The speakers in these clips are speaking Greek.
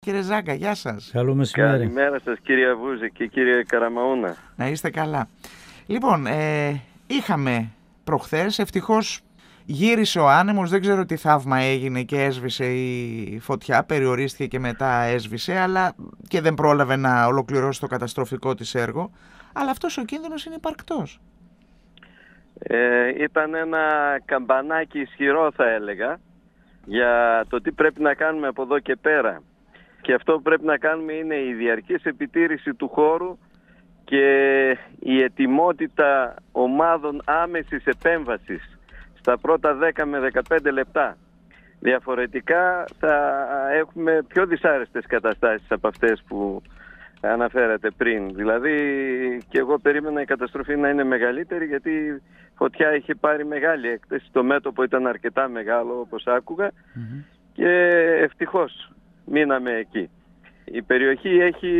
Κύριε Ζάγκα, γεια σας. Καλό μεσημέρι. Καλημέρα σας κύριε Βούζη και κύριε Καραμαούνα. Να είστε καλά. Λοιπόν, είχαμε προχθές, ευτυχώς γύρισε ο άνεμος, δεν ξέρω τι θαύμα έγινε και έσβησε η φωτιά, περιορίστηκε και μετά έσβησε, αλλά και δεν πρόλαβε να ολοκληρώσει το καταστροφικό της έργο, αλλά αυτός ο κίνδυνος είναι υπαρκτός. Ήταν ένα καμπανάκι ισχυρό, θα έλεγα, για το τι πρέπει να κάνουμε από εδώ και πέρα. Και αυτό που πρέπει να κάνουμε είναι η διαρκής επιτήρηση του χώρου και η ετοιμότητα ομάδων άμεσης επέμβασης στα πρώτα 10 με 15 λεπτά. Διαφορετικά θα έχουμε πιο δυσάρεστες καταστάσεις από αυτές που αναφέρατε πριν. Δηλαδή και εγώ περίμενα η καταστροφή να είναι μεγαλύτερη, γιατί η φωτιά είχε πάρει μεγάλη έκταση. Το μέτωπο ήταν αρκετά μεγάλο, όπως άκουγα, και ευτυχώς μείναμε εκεί. Η περιοχή έχει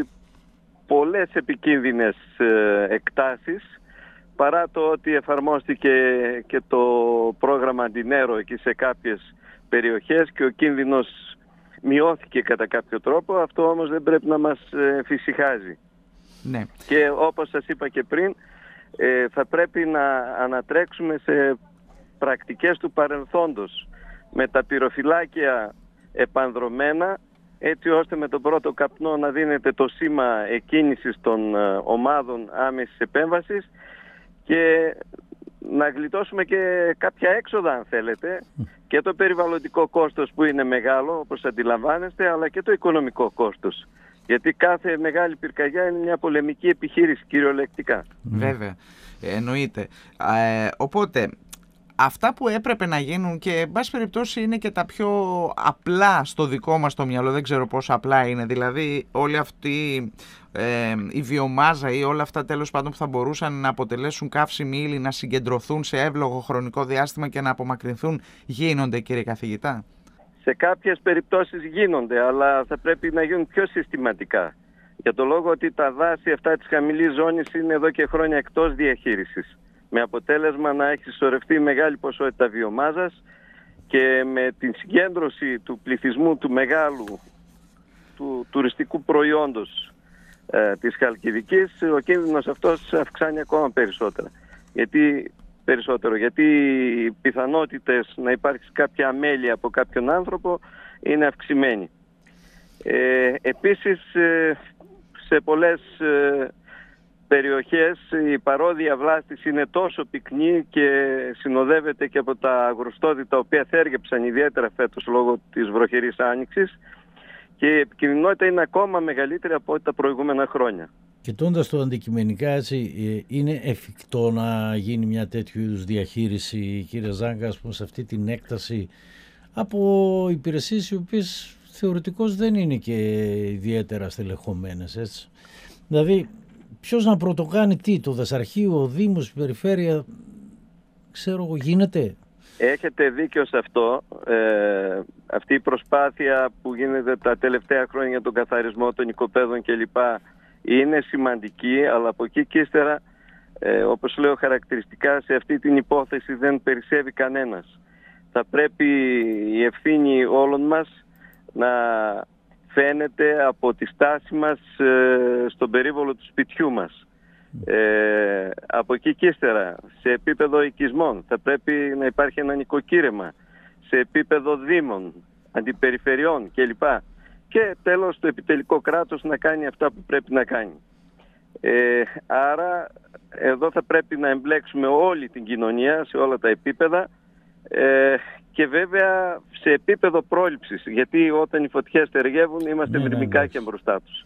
πολλές επικίνδυνες εκτάσεις, παρά το ότι εφαρμόστηκε και το πρόγραμμα Αντινέρο εκεί σε κάποιες περιοχές και ο κίνδυνος μειώθηκε κατά κάποιο τρόπο. Αυτό όμως δεν πρέπει να μας φυσικάζει. Ναι. Και όπως σας είπα και πριν, θα πρέπει να ανατρέξουμε σε πρακτικές του παρελθόντος, με τα πυροφυλάκια επανδρωμένα, έτσι ώστε με τον πρώτο καπνό να δίνεται το σήμα εκκίνησης των ομάδων άμεσης επέμβασης και να γλιτώσουμε και κάποια έξοδα, αν θέλετε, και το περιβαλλοντικό κόστος που είναι μεγάλο, όπως αντιλαμβάνεστε, αλλά και το οικονομικό κόστος. Γιατί κάθε μεγάλη πυρκαγιά είναι μια πολεμική επιχείρηση κυριολεκτικά. Βέβαια, εννοείται. Οπότε, αυτά που έπρεπε να γίνουν και εν πάση περιπτώσει είναι και τα πιο απλά στο δικό μας το μυαλό, δεν ξέρω πόσο απλά είναι, δηλαδή όλη αυτή η βιομάζα ή όλα αυτά τέλος πάντων που θα μπορούσαν να αποτελέσουν καύσιμη ύλη, να συγκεντρωθούν σε εύλογο χρονικό διάστημα και να απομακρυνθούν, γίνονται, κύριε καθηγητά? Σε κάποιες περιπτώσεις γίνονται, αλλά θα πρέπει να γίνουν πιο συστηματικά. Για το λόγο ότι τα δάση αυτά της χαμηλής ζώνης είναι εδώ και χρόνια εκτός διαχείρισης, με αποτέλεσμα να έχει συσσωρευτεί μεγάλη ποσότητα βιομάζας και με την συγκέντρωση του πληθυσμού του μεγάλου του τουριστικού προϊόντος της Χαλκιδικής, ο κίνδυνος αυτός αυξάνει ακόμα περισσότερο. Γιατί οι πιθανότητες να υπάρξει κάποια αμέλεια από κάποιον άνθρωπο είναι αυξημένη. Επίσης, σε πολλές περιοχές η παρόδια βλάστηση είναι τόσο πυκνή και συνοδεύεται και από τα αγροστόδη, τα οποία θέργεψαν ιδιαίτερα φέτος λόγω της βροχερής άνοιξης, και η επικινδυνότητα είναι ακόμα μεγαλύτερη από ό,τι τα προηγούμενα χρόνια. Κοιτώντας το αντικειμενικά, έτσι, είναι εφικτό να γίνει μια τέτοιου είδους διαχείριση, κύριε Ζάγκα, ας πούμε, σε αυτή την έκταση από υπηρεσίες οι οποίες θεωρητικώς δεν είναι και ιδιαίτερα στελεχωμένες, έτσι? Δηλαδή, ποιος να πρωτοκάνει τι, το Δασαρχείο, ο Δήμος, η Περιφέρεια, ξέρω εγώ, γίνεται? Έχετε δίκιο σε αυτό. Αυτή η προσπάθεια που γίνεται τα τελευταία χρόνια για τον καθαρισμό των οικοπαίδων κλπ. Είναι σημαντική, αλλά από εκεί και ύστερα, όπως λέω χαρακτηριστικά, σε αυτή την υπόθεση δεν περισσεύει κανένας. Θα πρέπει η ευθύνη όλων μας να φαίνεται από τη στάση μας στον περίβολο του σπιτιού μας. Από εκεί και ύστερα, σε επίπεδο οικισμών θα πρέπει να υπάρχει ένα νοικοκύρεμα, σε επίπεδο δήμων, αντιπεριφερειών κλπ. Και τέλος το επιτελικό κράτος να κάνει αυτά που πρέπει να κάνει. Άρα εδώ θα πρέπει να εμπλέξουμε όλη την κοινωνία σε όλα τα επίπεδα, και βέβαια σε επίπεδο πρόληψης, γιατί όταν οι φωτιές ταιριεύουν είμαστε μυρμικά και μπροστά τους.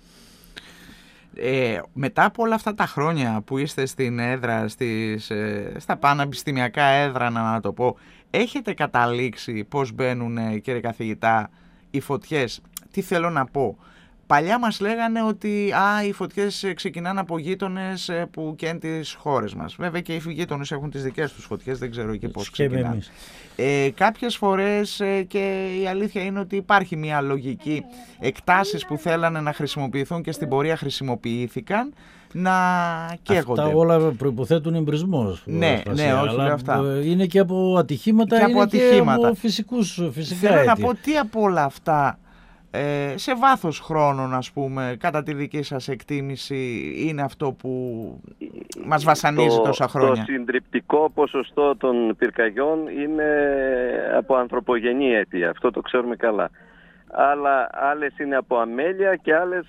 Μετά από όλα αυτά τα χρόνια που είστε στην έδρα, στα πανεπιστημιακά έδρανα, να το πω, έχετε καταλήξει πώς μπαίνουν, κύριε καθηγητά, οι φωτιές? Τι θέλω να πω? Παλιά μας λέγανε ότι οι φωτιές ξεκινάνε από γείτονες που καίνουν τις χώρες μας. Βέβαια και οι γείτονες έχουν τις δικές τους φωτιές, δεν ξέρω και πώς ξεκινάνε. Κάποιες φορές και η αλήθεια είναι ότι υπάρχει μια λογική. Εκτάσεις που θέλανε να χρησιμοποιηθούν και στην πορεία χρησιμοποιήθηκαν, να καίγονται. Αυτά όλα προϋποθέτουν εμπρισμό. Ναι, όχι λέω αυτά. Είναι και από ατυχήματα, και από και από φυσικά θέλω να πω, τι από όλα αυτά σε βάθος χρόνων, ας πούμε, κατά τη δική σας εκτίμηση, είναι αυτό που μας βασανίζει τόσα χρόνια? Το συντριπτικό ποσοστό των πυρκαγιών είναι από ανθρωπογενή αίτια, αυτό το ξέρουμε καλά. Αλλά άλλες είναι από αμέλεια και άλλες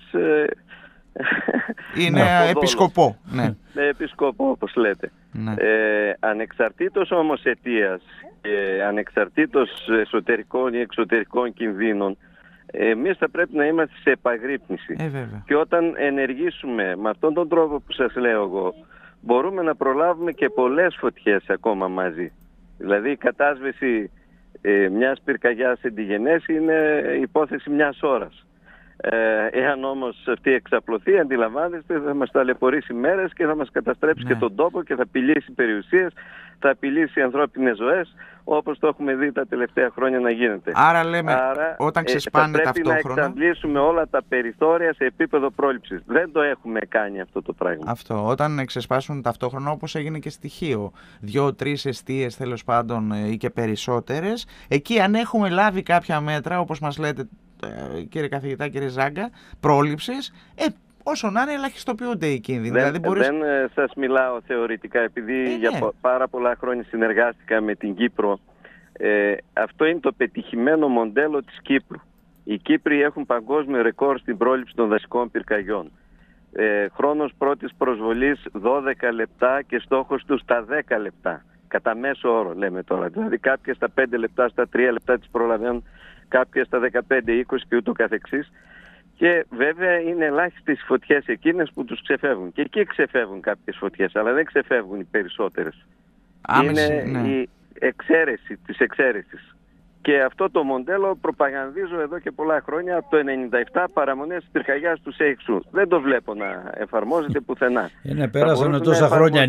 είναι επισκοπό. Ναι. Επισκοπό, όπως λέτε. Ναι. Ανεξαρτήτως όμως αιτίας και ανεξαρτήτως εσωτερικών ή εξωτερικών κινδύνων, εμείς θα πρέπει να είμαστε σε επαγρύπνηση. Και όταν ενεργήσουμε με αυτόν τον τρόπο που σας λέω εγώ, μπορούμε να προλάβουμε και πολλές φωτιές ακόμα μαζί. Δηλαδή η κατάσβεση μιας πυρκαγιάς εν τη γενέση είναι υπόθεση μιας ώρας. Εάν όμως αυτή εξαπλωθεί, αντιλαμβάνεστε, θα μας ταλαιπωρήσει μέρες και θα μας καταστρέψει και τον τόπο και θα απειλήσει περιουσίες, θα απειλήσει ανθρώπινες ζωές, όπως το έχουμε δει τα τελευταία χρόνια να γίνεται. Άρα λέμε, όταν ξεσπάνε ταυτόχρονα, θα πρέπει να εξαντλήσουμε όλα τα περιθώρια σε επίπεδο πρόληψης. Δεν το έχουμε κάνει αυτό το πράγμα. Αυτό, όταν ξεσπάσουν ταυτόχρονα, όπως έγινε και στη Χίο, 2-3 εστίες τέλος πάντων ή και περισσότερες, εκεί αν έχουμε λάβει κάποια μέτρα, όπως μας λέτε, κύριε καθηγητά, κύριε Ζάγκα, πρόληψης, όσο να είναι ελαχιστοποιούνται οι κίνδυνοι. Δεν σας μιλάω θεωρητικά, επειδή για πάρα πολλά χρόνια συνεργάστηκα με την Κύπρο. Αυτό είναι το πετυχημένο μοντέλο της Κύπρου. Οι Κύπροι έχουν παγκόσμιο ρεκόρ στην πρόληψη των δασικών πυρκαγιών. Χρόνος πρώτης προσβολής 12 λεπτά και στόχος τους τα 10 λεπτά. Κατά μέσο όρο λέμε τώρα. Δηλαδή κάποιες στα 5 λεπτά, στα 3 λεπτά τις προλαβαίνουν, κάποιες στα 15-20 και ούτω καθεξής. Και βέβαια είναι ελάχιστες οι φωτιές εκείνες που τους ξεφεύγουν. Και εκεί ξεφεύγουν κάποιες φωτιές, αλλά δεν ξεφεύγουν οι περισσότερες. Είναι η εξαίρεση της εξαίρεσης. Και αυτό το μοντέλο προπαγανδίζω εδώ και πολλά χρόνια, από το 1997, παραμονές της πυρκαγιάς του Σέιξου. Δεν το βλέπω να εφαρμόζεται πουθενά. Πέρασαν τόσα χρόνια.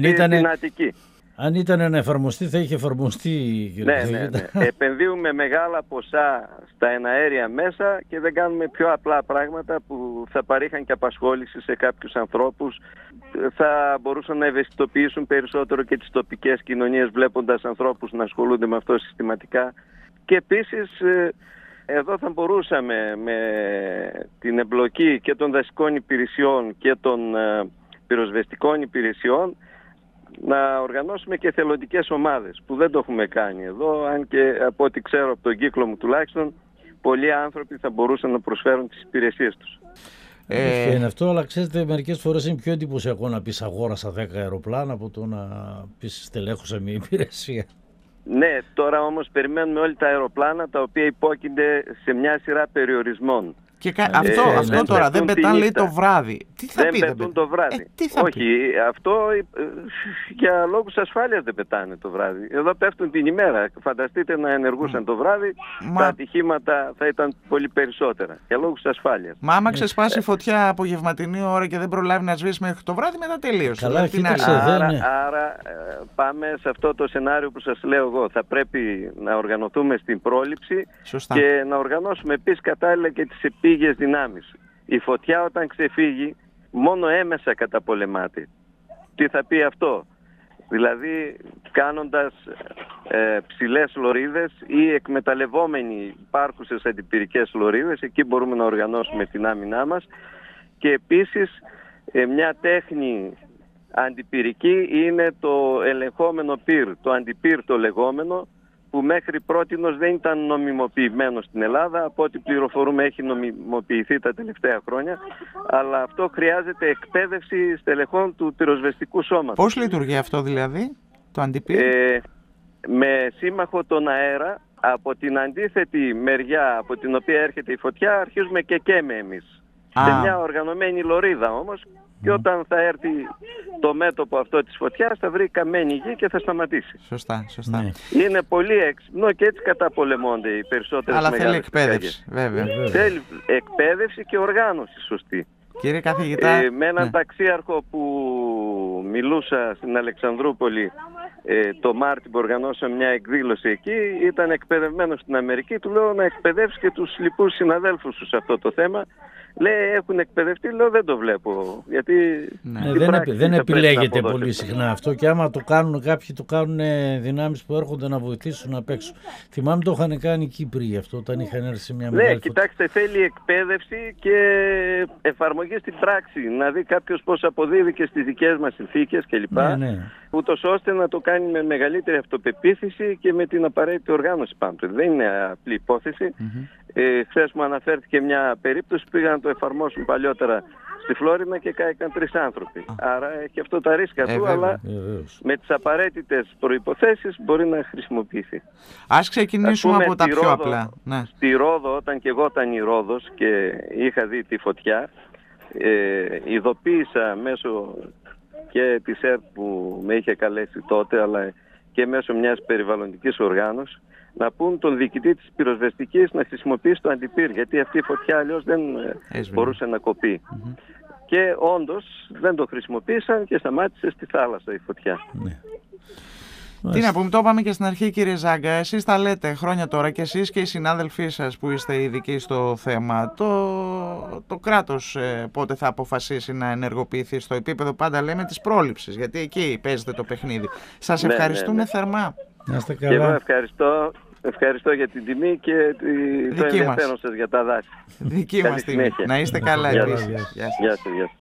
Αν ήταν να εφαρμοστεί, θα είχε εφαρμοστεί, κύριε Καθηγητά. Ναι. Επενδύουμε μεγάλα ποσά στα εναέρια μέσα και δεν κάνουμε πιο απλά πράγματα που θα παρήχαν και απασχόληση σε κάποιους ανθρώπους. Θα μπορούσαν να ευαισθητοποιήσουν περισσότερο και τις τοπικές κοινωνίες, βλέποντας ανθρώπους να ασχολούνται με αυτό συστηματικά. Και επίσης εδώ θα μπορούσαμε με την εμπλοκή και των δασικών υπηρεσιών και των πυροσβεστικών υπηρεσιών να οργανώσουμε και θελοντικές ομάδες, που δεν το έχουμε κάνει εδώ, αν και από ό,τι ξέρω από τον κύκλο μου τουλάχιστον, πολλοί άνθρωποι θα μπορούσαν να προσφέρουν τις υπηρεσίες τους. Είναι αυτό, αλλά ξέρετε, μερικές φορές είναι πιο εντυπωσιακό να πεις αγόρασα 10 αεροπλάνα από το να πεις στελέχωσα μια υπηρεσία. Ναι, τώρα όμως περιμένουμε όλοι τα αεροπλάνα τα οποία υπόκεινται σε μια σειρά περιορισμών. Και αυτό τώρα δεν πετάνε, λέει, το βράδυ. Τι θα δεν πετούν το βράδυ. Όχι, αυτό για λόγους ασφάλειας δεν πετάνε το βράδυ. Εδώ πέφτουν την ημέρα. Φανταστείτε να ενεργούσαν το βράδυ, τα ατυχήματα θα ήταν πολύ περισσότερα. Για λόγους ασφάλειας. Μα άμα ξεσπάσει φωτιά απογευματινή ώρα και δεν προλάβει να σβήσει μέχρι το βράδυ, μετά τελείωσε. Άρα πάμε σε αυτό το σενάριο που σας λέω εγώ. Θα πρέπει να οργανωθούμε στην πρόληψη. Σωστά. Και να οργανώσουμε επίσης κατάλληλα και τις επίγειες δυνάμεις. Η φωτιά όταν ξεφύγει μόνο έμεσα καταπολεμάται. Τι θα πει αυτό? Δηλαδή κάνοντας ψηλές λωρίδες ή εκμεταλλευόμενοι υπάρχουσες αντιπυρικές λωρίδες, εκεί μπορούμε να οργανώσουμε την άμυνά μας. Και επίσης μια τέχνη αντιπυρική είναι το ελεγχόμενο πυρ, το αντιπυρ το λεγόμενο, που μέχρι πρότινος δεν ήταν νομιμοποιημένο στην Ελλάδα. Από ό,τι πληροφορούμε έχει νομιμοποιηθεί τα τελευταία χρόνια, αλλά αυτό χρειάζεται εκπαίδευση στελεχών του πυροσβεστικού σώματος. Πώς λειτουργεί αυτό δηλαδή, το αντιπύρ? Με σύμμαχο τον αέρα, από την αντίθετη μεριά από την οποία έρχεται η φωτιά αρχίζουμε και καίμε εμείς. Σε μια οργανωμένη λωρίδα όμως, και όταν θα έρθει το μέτωπο αυτό της φωτιάς θα βρει καμένη γη και θα σταματήσει. Σωστά. Είναι πολύ έξυπνο και έτσι καταπολεμώνται οι περισσότερες μεγάλες. Αλλά θέλει εκπαίδευση, βέβαια. Θέλει εκπαίδευση και οργάνωση σωστή. Κύριε καθηγητά, με έναν ταξίαρχο που μιλούσα στην Αλεξανδρούπολη το Μάρτιο που οργανώσαμε μια εκδήλωση εκεί, ήταν εκπαιδευμένος στην Αμερική. Του λέω να εκπαιδεύσει και τους λοιπούς συναδέλφους σου σε αυτό το θέμα. Λέει έχουν εκπαιδευτεί, λέω δεν το βλέπω. Γιατί δεν επιλέγεται πολύ συχνά αυτό, και άμα το κάνουν κάποιοι, το κάνουν δυνάμεις που έρχονται να βοηθήσουν απ' έξω. Θυμάμαι το είχαν κάνει οι Κύπροι αυτό όταν είχαν έρθει σε μια μεγάλη κοιτάξτε, θέλει εκπαίδευση και εφαρμογή στην πράξη. Να δει κάποιος πώς αποδίδει και στις δικές μας συνθήκες κλπ. Ούτως ώστε να το κάνει με μεγαλύτερη αυτοπεποίθηση και με την απαραίτητη οργάνωση πάνω του. Δεν είναι απλή υπόθεση. Χθες μου αναφέρθηκε μια περίπτωση που πήγαν να το εφαρμόσουν παλιότερα στη Φλόρινα και κάηκαν 3 άνθρωποι. Άρα έχει αυτό τα ρίσκα του, αλλά με τις απαραίτητες προϋποθέσεις μπορεί να χρησιμοποιηθεί. Ας ξεκινήσουμε από τα πιο απλά. Στη Ρόδο, όταν και εγώ ήταν η Ρόδος και είχα δει τη φωτιά, ειδοποίησα μέσω και της ΕΡΤ που με είχε καλέσει τότε, αλλά και μέσω μιας περιβαλλοντικής οργάνωσης, να πούν τον διοικητή της πυροσβεστικής να χρησιμοποιήσει το αντιπύρ, γιατί αυτή η φωτιά αλλιώς δεν μπορούσε να κοπεί. Και όντως δεν το χρησιμοποίησαν και σταμάτησε στη θάλασσα η φωτιά. Τι να πούμε, το είπαμε και στην αρχή, κύριε Ζάγκα, εσείς τα λέτε χρόνια τώρα και εσείς και οι συνάδελφοί σας που είστε ειδικοί στο θέμα. Το κράτος πότε θα αποφασίσει να ενεργοποιηθεί στο επίπεδο, πάντα λέμε, της πρόληψης, γιατί εκεί παίζετε το παιχνίδι. Σας ευχαριστούμε θερμά. Να είστε καλά. Και εγώ ευχαριστώ για την τιμή και το ενδιαφέρον σας για τα δάση. Δική μας τιμή. Να είστε καλά επίσης. Γεια σας.